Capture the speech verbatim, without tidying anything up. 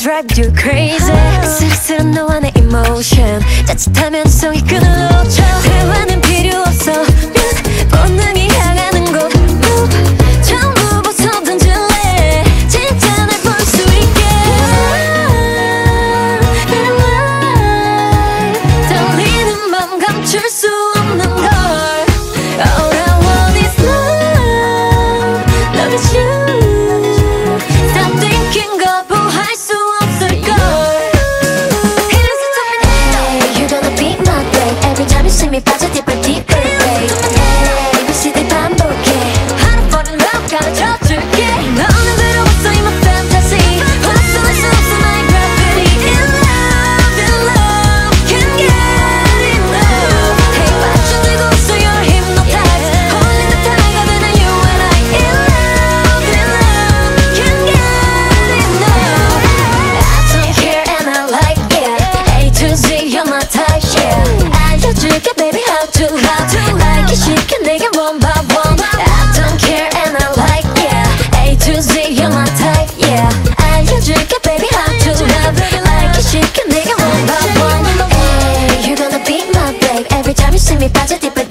drive you crazy. 쓸쓸한 너와 내 emotion 짜릿하면 성이 끈을 놓쳐. 대화는 필요 없어 본능이 향하는 곳 Move 전부 벗어 던질래 진짜 날 볼 수 있게. 떨리는 맘 감출 수 없는 걸. All I want is love, love is you. Stop thinking 거부할 수 없을걸. Hey, you're gonna be my babe. Every time you see me 빠져 deeper deeper babe. Hey, 미치듯 반복해 하루 fall in love 가르쳐줄게. 너는 외로웠어 in my fantasy. 벗어날 수 없어 나의 gravity. In love, in love, can't get enough. Hey, 빠져들고 있어 you're hypnotized. 홀린 듯 다가가는 you and I. In love, in love, can't get enough. I don't care and I like it. A to Z you're my type, yeah. 알려줄게 baby how to how to like it. 시켜 내게 one by one. I don't care and I like it. A to Z you're my type, yeah. 알려줄게 baby how to how to like it. 시켜 내게 one by one. Hey, you're gonna be my babe. Every time you see me 빠져 deeper